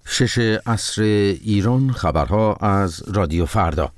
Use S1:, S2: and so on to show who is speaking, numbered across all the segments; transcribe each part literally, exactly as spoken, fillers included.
S1: شش عصر ایران، خبرها از رادیو فردا.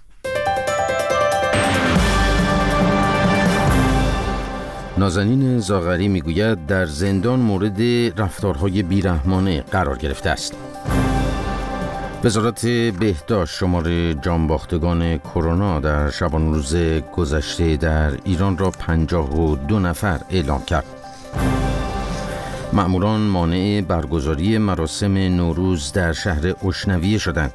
S1: نازنین زاغری میگوید در زندان مورد رفتارهای بیرحمانه قرار گرفته است. وزارت بهداشت شمار جانباختگان کرونا در شبانه روز گذشته در ایران را پنجاه و دو نفر اعلام کرد. مأموران مانع برگزاری مراسم نوروز در شهر اشنویه شدند.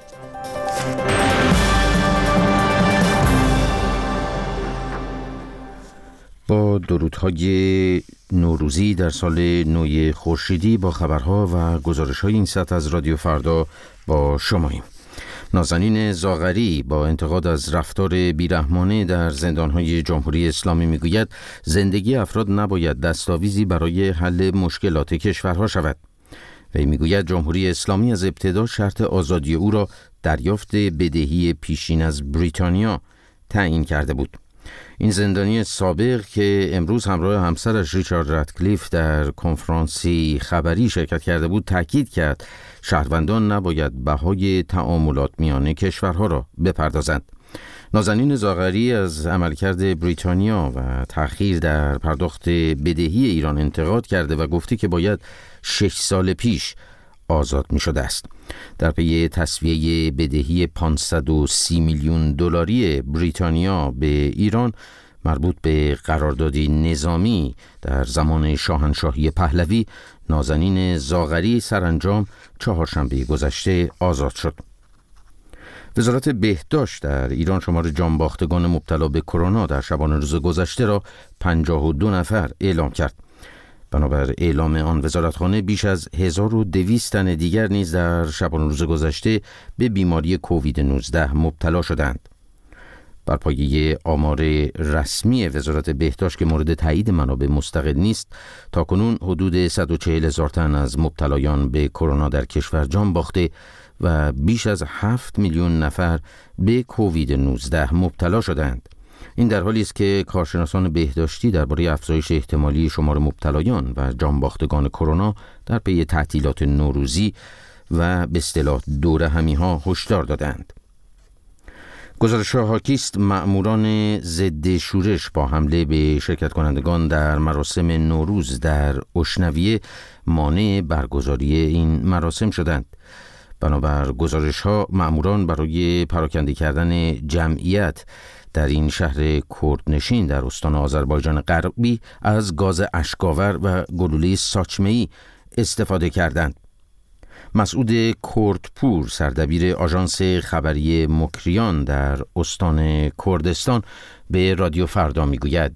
S1: با درودهای نوروزی در سال نو خورشیدی با خبرها و گزارش‌های این ساعت از رادیو فردا با شماییم. نازنین زاغری با انتقاد از رفتار بیرحمانه در زندان‌های جمهوری اسلامی میگوید زندگی افراد نباید دستاویزی برای حل مشکلات کشورها شود. وی میگوید جمهوری اسلامی از ابتدا شرط آزادی او را دریافت بدهی پیشین از بریتانیا تعیین کرده بود. این زندانی سابق که امروز همراه همسرش ریچارد رادکلیف در کنفرانسی خبری شرکت کرده بود تاکید کرد شهروندان نباید بهای تعاملات میان کشورها را بپردازند. نازنین زاغری از عملکرد بریتانیا و تأخیر در پرداخت بدهی ایران انتقاد کرده و گفته که باید شش سال پیش آزاد می شده است. در پی تسویه بدهی پانصد و سی میلیون دلاری بریتانیا به ایران مربوط به قراردادی نظامی در زمان شاهنشاهی پهلوی، نازنین زاغری سرانجام چهارشنبه گذشته آزاد شد. وزارت بهداشت در ایران شمار جانباختگان مبتلا به کرونا در شبانه روز گذشته را پنجاه و دو نفر اعلام کرد. بنابر اعلام آن وزارتخانه بیش از هزار و دویست تن دیگر نیز در شبانه روز گذشته به بیماری کووید نوزده مبتلا شدند. بر پایه آمار رسمی وزارت بهداشت که مورد تایید منابع مستقل نیست، تاکنون حدود صد و چهل هزار تن از مبتلایان به کرونا در کشور جان باخته و بیش از هفت میلیون نفر به کووید نوزده مبتلا شدند. این در حالی است که کارشناسان بهداشتی درباره افزایش احتمالی شمار مبتلایان و جانباختگان کرونا در پی تعطیلات نوروزی و به اصطلاح دوره همی‌ها هشدار دادند. گزارش‌ها حاکی است مأموران ضد شورش با حمله به شرکت کنندگان در مراسم نوروز در اشنویه مانع برگزاری این مراسم شدند. بنابر گزارش‌ها مأموران برای پراکنده کردن جمعیت در این شهر کردنشین در استان آذربایجان غربی از گاز اشک‌آور و گلوله ساچمه‌ای استفاده کردند. مسعود کردپور سردبیر آژانس خبری مکریان در استان کردستان به رادیو فردا میگوید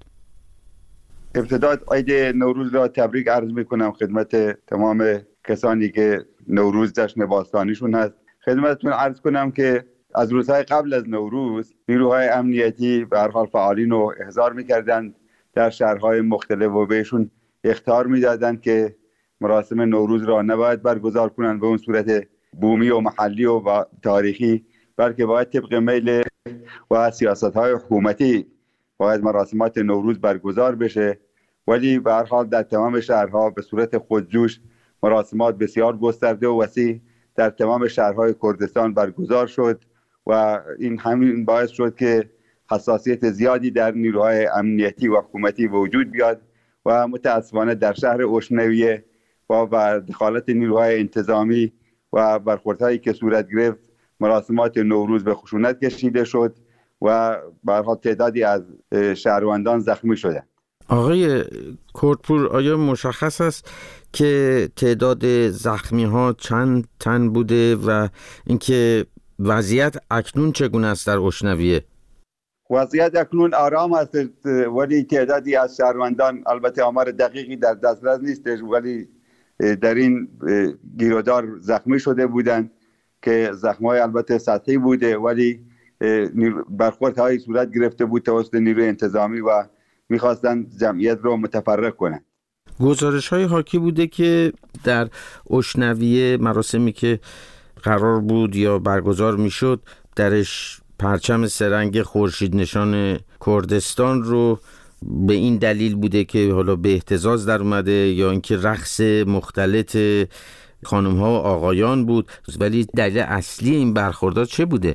S2: ابتدا عید نوروز را تبریک عرض میکنم خدمت تمام کسانی که نوروز جشن باستانیشون هست. خدمتتون عرض کنم که از روزهای قبل از نوروز نیروهای امنیتی به هر حال فعالین رو احضار میکردند در شهرهای مختلف و بهشون اخطار میدادند که مراسم نوروز را نباید برگزار کنند به اون صورت بومی و محلی و تاریخی، بلکه باید طبق میل و سیاست‌های حکومتی باید مراسمات نوروز برگزار بشه. ولی به هر حال در تمام شهرها به صورت خودجوش مراسمات بسیار گسترده و وسیع در تمام شهرهای کردستان برگزار شد و این همین باعث شد که حساسیت زیادی در نیروهای امنیتی و حکومتی وجود بیاد و متاسفانه در شهر اشنویه و با دخالت نیروهای انتظامی و برخوردهایی که صورت گرفت مراسمات نوروز به خشونت کشیده شد و به هر حال تعدادی از شهروندان زخمی شدند.
S1: آقای کردپور، آیا مشخص است که تعداد زخمی ها چند تن بوده و اینکه وضعیت اکنون چگونه است در اشنویه؟
S2: وضعیت اکنون آرام است ولی تعدادی از شهروندان، البته آمار دقیقی در دسترس نیست، ولی در این گیرودار زخمی شده بودند که زخم‌های البته سطحی بوده ولی برخوردهای صورت گرفته بود توسط نیروی انتظامی و می‌خواستند جمعیت رو متفرق کنند.
S1: گزارش‌های حاکی بوده که در اشنویه مراسمی که قرار بود یا برگزار میشد درش پرچم سه‌رنگ خورشید نشان کردستان رو به این دلیل بوده که حالا به اهتزاز در اومده یا اینکه رقص مختلط خانم ها و آقایان بود، ولی دلیل اصلی این برخوردها چه بوده؟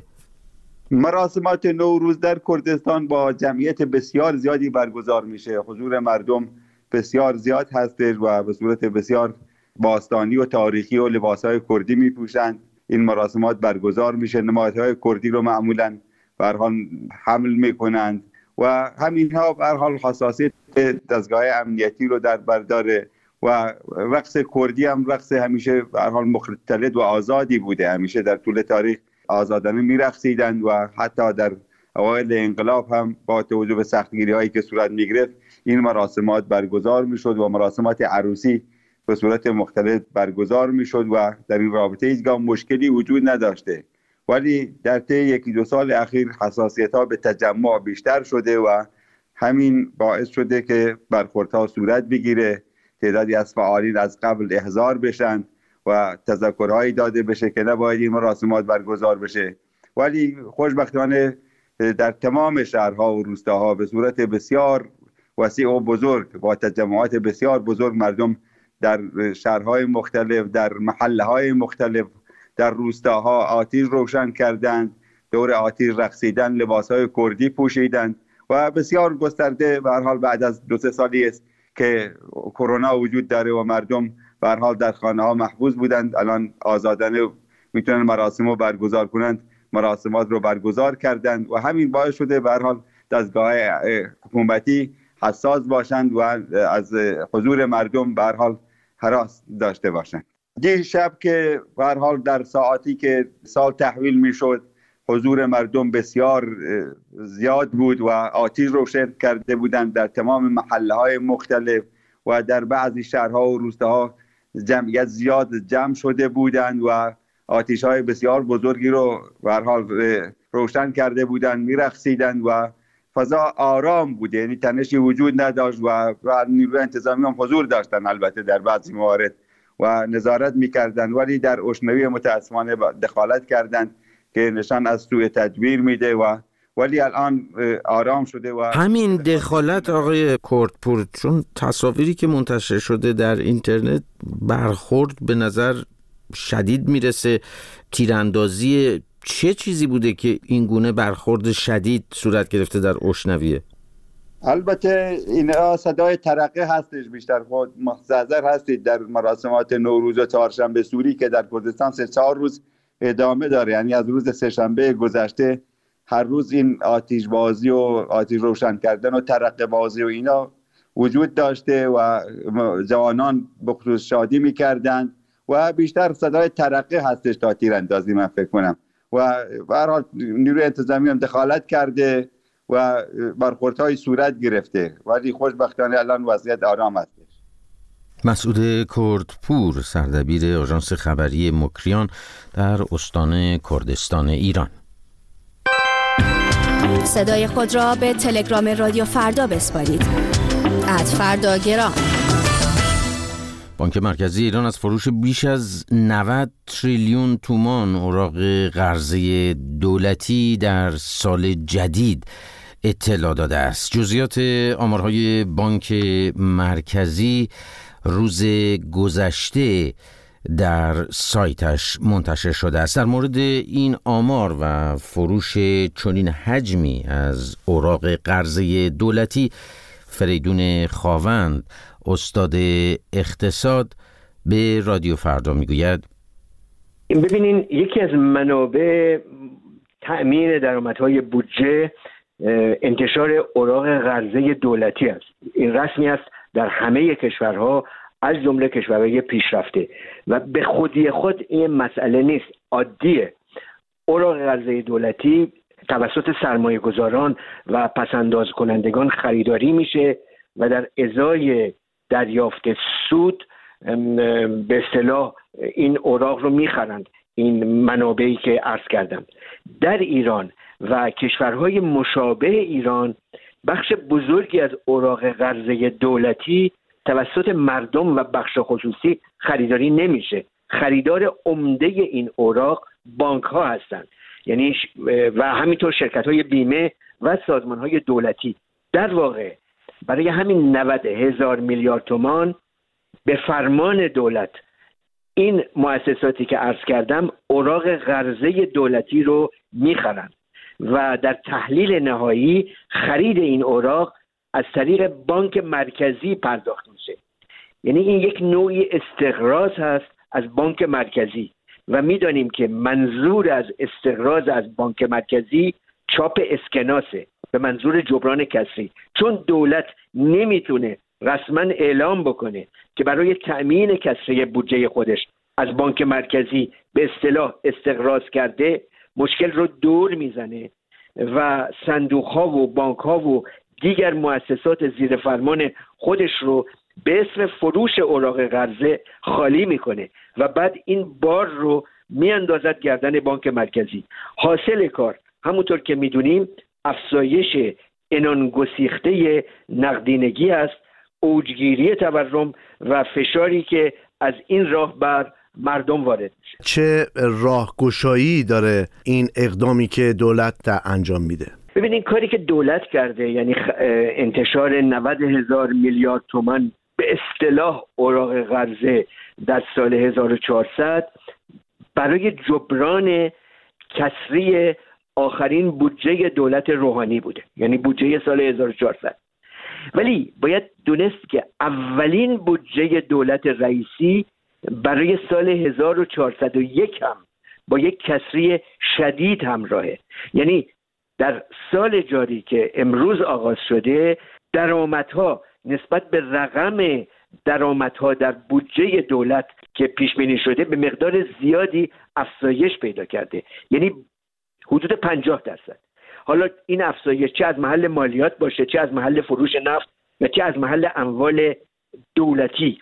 S2: مراسمات نوروز در کردستان با جمعیت بسیار زیادی برگزار میشه. حضور مردم بسیار زیاد هستش و به صورت بسیار باستانی و تاریخی و لباسهای کردی میپوشند. این مراسمات برگزار میشه، نمادهای کردی رو معمولا به هر حال حمل میکنند و همینها به هر حال حساسیت دستگاه امنیتی رو در بر داره و رقص کردی هم رقص همیشه به هر حال مختلط و آزادی بوده. همیشه در طول تاریخ آزادانه میرقصیدند و حتی در اوایل انقلاب هم با توجه به سختگیری هایی که صورت میگرفت این مراسمات برگزار میشد و مراسمات عروسی به صورت مختلف برگزار میشد و در این رابطه هیچگاه مشکلی وجود نداشته. ولی در طی یکی دو سال اخیر حساسیت ها به تجمع بیشتر شده و همین باعث شده که برخوردها صورت بگیره، تعدادی از فعالین از قبل احضار بشن و تذکرهایی داده بشه که نباید این مراسمات برگزار بشه. ولی خوشبختانه در تمام شهرها و روستاها به صورت بسیار وسیع و بزرگ با تجمعات بسیار بزرگ مردم در شهرهای مختلف، در محله‌های مختلف، در روستاها آتش روشن کردند، دور آتش رقصیدن، لباسهای کردی پوشیدند و بسیار گسترده. به هر حال بعد از دو سه سالی است که کرونا وجود داره و مردم به هر حال در خانه ها محفوظ بودند، الان آزادانه میتونن مراسم رو برگزار کنند، مراسمات رو برگزار کردند و همین باعث شده به هر حال دستگاه حکومتی حساس باشند و از حضور مردم به هر حال هراس داشته باشند. دیشب که به هر حال در ساعتی که سال تحویل میشد حضور مردم بسیار زیاد بود و آتش روشن کرده بودند در تمام محله های مختلف و در بعضی شهرها و روستاها جمعیت زیاد جمع شده بودند و آتش های بسیار بزرگی رو به هر حال روشن کرده بودند، میرقصیدند و فضا آرام بود، یعنی تنشی وجود نداشت و نیروی انتظامی هم حضور داشتن البته در بعضی موارد و نظارت میکردند، ولی در اشنوی متاسفانه دخالت کردند که نشان از سوء تدبیر میده و ولی الان آرام شده و
S1: همین دخالت آقای کردپور، چون تصاویری که منتشر شده در اینترنت برخورد به نظر شدید میرسه. تیراندازی چه چیزی بوده که این گونه برخورد شدید صورت گرفته در اشنویه؟
S2: البته این صدای ترقه هستش، بیشتر خود مستحضر هستید در مراسمات نوروز و چهارشنبه سوری که در کردستان سه چهار روز ادامه داره، یعنی از روز سه‌شنبه گذشته هر روز این آتش بازی و آتش روشن کردن و ترقه بازی و اینا وجود داشته و جوانان به خصوص شادی میکردند و بیشتر صدای ترقه هستش تا تیراندازی من فکر کنم و به هر حال نیروی انتظامی هم دخالت کرده و برخوردهای صورت گرفته، ولی خوشبختانه الان وضعیت آرام است.
S1: مسعود کردپور، سردبیر آژانس خبری مکریان در استان کردستان ایران.
S3: صدای خود را به تلگرام رادیو فردا بسپارید. ات فردا گرام.
S1: بانک مرکزی ایران از فروش بیش از نود تریلیون تومان اوراق قرضه دولتی در سال جدید اطلاع داده است. جزئیات آمارهای بانک مرکزی روز گذشته در سایتش منتشر شده است. در مورد این آمار و فروش چنین حجمی از اوراق قرضه دولتی، فریدون خاوند، استاد اقتصاد، به رادیو فردا میگوید
S4: ببینین، یکی از منابع تأمین درآمدهای بودجه انتشار اوراق قرضه دولتی است. این رسمی است در همه کشورها از جمله کشورهای پیشرفته و به خودی خود این مسئله نیست، عادیه. اوراق قرضه دولتی توسط سرمایه گذاران و پسنداز کنندگان خریداری میشه و در ازای دریافت سود به اصطلاح این اوراق رو میخرند، این منابعی که عرض کردم. در ایران و کشورهای مشابه ایران بخش بزرگی از اوراق قرضه دولتی توسط مردم و بخش خصوصی خریداری نمیشه. خریدار عمده این اوراق بانک ها هستند، یعنی و همینطور شرکت های بیمه و سازمان های دولتی. در واقع برای همین نود هزار میلیارد تومان به فرمان دولت این مؤسساتی که عرض کردم اوراق قرضه دولتی رو میخرن و در تحلیل نهایی خرید این اوراق از طریق بانک مرکزی پرداخت میشه. یعنی این یک نوعی استقراض هست از بانک مرکزی و میدانیم که منظور از استقراض از بانک مرکزی چاپ اسکناسه به منظور جبران کسری، چون دولت نمیتونه رسما اعلام بکنه که برای تأمین کسری بودجه خودش از بانک مرکزی به اصطلاح استقراض کرده، مشکل رو دور میزنه و صندوق‌ها و بانک‌ها و دیگر مؤسسات زیر فرمان خودش رو به اسم فروش اوراق قرضه خالی میکنه و بعد این بار رو میاندازد گردن بانک مرکزی. حاصل کار همونطور که میدونیم افزایش عنان گسیخته نقدینگی است، اوجگیری تورم و فشاری که از این راه بر مردم وارد میشه.
S5: چه راهگشایی داره این اقدامی که دولت انجام میده؟
S4: ببینید کاری که دولت کرده، یعنی انتشار نود هزار میلیارد تومان به اصطلاح اوراق قرضه در سال هزار و چهارصد برای جبران کسری آخرین بودجه دولت روحانی بوده، یعنی بودجه سال هزار و چهارصد. ولی باید دونست که اولین بودجه دولت رئیسی برای سال هزار و چهارصد و یک هم با یک کسری شدید همراهه. یعنی در سال جاری که امروز آغاز شده درآمدها نسبت به رقم درآمدها در بودجه دولت که پیش بینی شده به مقدار زیادی افزایش پیدا کرده، یعنی حدود پنجاه درصد. حالا این افزایش چه از محل مالیات باشه، چه از محل فروش نفت و چه از محل اموال دولتی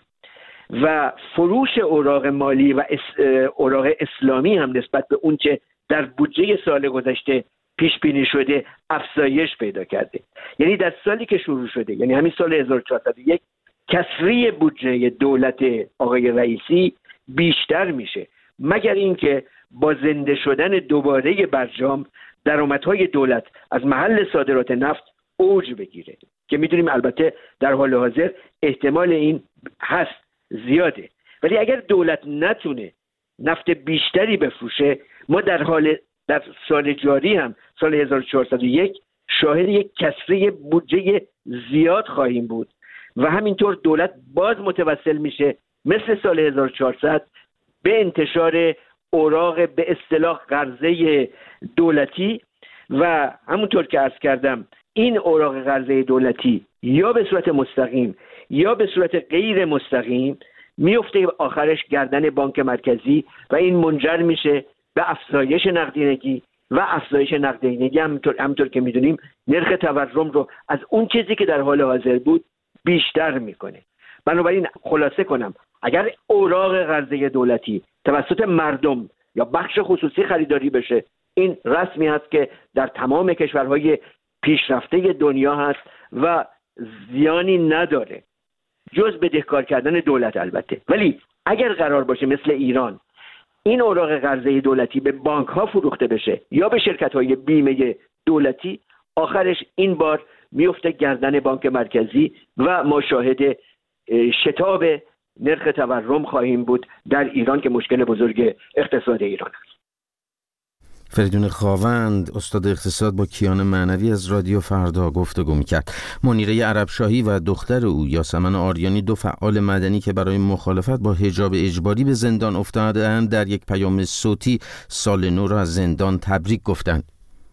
S4: و فروش اوراق مالی و اوراق اسلامی هم نسبت به اون چه در بودجه سال گذشته پیش بینی شده افزایش پیدا کرده. یعنی در سالی که شروع شده، یعنی همین سال هزار و چهارصد و یک، کسری بودجه دولت آقای رئیسی بیشتر میشه، مگر اینکه با زنده شدن دوباره برجام درآمدهای دولت از محل صادرات نفت اوج بگیره که میدونیم البته در حال حاضر احتمال این هست، زیاده. ولی اگر دولت نتونه نفت بیشتری بفروشه، ما در حال در سال جاری هم سال هزار و چهارصد و یک شاهد یک کسری بودجه زیاد خواهیم بود و همینطور دولت باز متوسل میشه مثل سال هزار و چهارصد به انتشار اوراق به اصطلاح قرضه دولتی و همونطور که عرض کردم این اوراق قرضه دولتی یا به صورت مستقیم یا به صورت غیر مستقیم میفته آخرش گردن بانک مرکزی و این منجر میشه به افزایش نقدینگی و افزایش نقدینگی همونطور, همونطور که میدونیم نرخ تورم رو از اون چیزی که در حال حاضر بود بیشتر میکنه. بنابراین خلاصه کنم، اگر اوراق قرضه دولتی توسط مردم یا بخش خصوصی خریداری بشه، این رسمی هست که در تمام کشورهای پیشرفته دنیا هست و زیانی نداره جز بدهکار کردن دولت البته. ولی اگر قرار باشه مثل ایران این اوراق قرضه دولتی به بانک ها فروخته بشه یا به شرکت های بیمه دولتی، آخرش این بار میفته گردن بانک مرکزی و ما شاهد شتاب نرخ تورم خواهیم بود در ایران که مشکل بزرگ اقتصاد ایران است.
S1: فریدون خاوند، استاد اقتصاد، با کیان معنوی از رادیو فردا گفتگو میکرد. منیره عربشاهی و دختر او یاسمن آریانی، دو فعال مدنی که برای مخالفت با حجاب اجباری به زندان افتادند، در یک پیام صوتی سال نو را از زندان تبریک گفتند.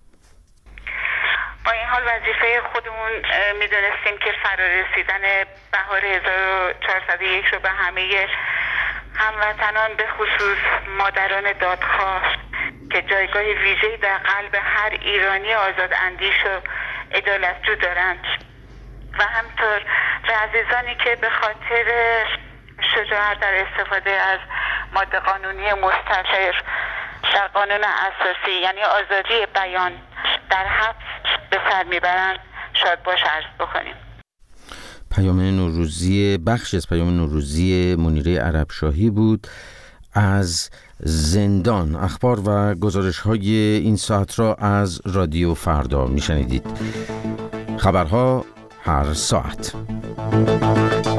S6: با این حال وظیفه خودمون میدونستیم که فرارسیدن بهار هزار و چهارصد و یک رو به همه هموطنان به خصوص مادران دادخواه که جایگاه ویژه‌ای در قلب هر ایرانی آزاد اندیش و عدالتجو دارند و همطور به عزیزانی که به خاطر شجاعت در استفاده از ماده قانونی مستقر در قانون اساسی یعنی آزادی بیان در حبس به سر میبرند شاد باش عرض بکنیم.
S1: پیام نوروزی، بخش از پیام نوروزی منیره عربشاهی بود از زندان. اخبار و گزارش های این ساعت را از رادیو فردا میشنیدید. خبرها هر ساعت.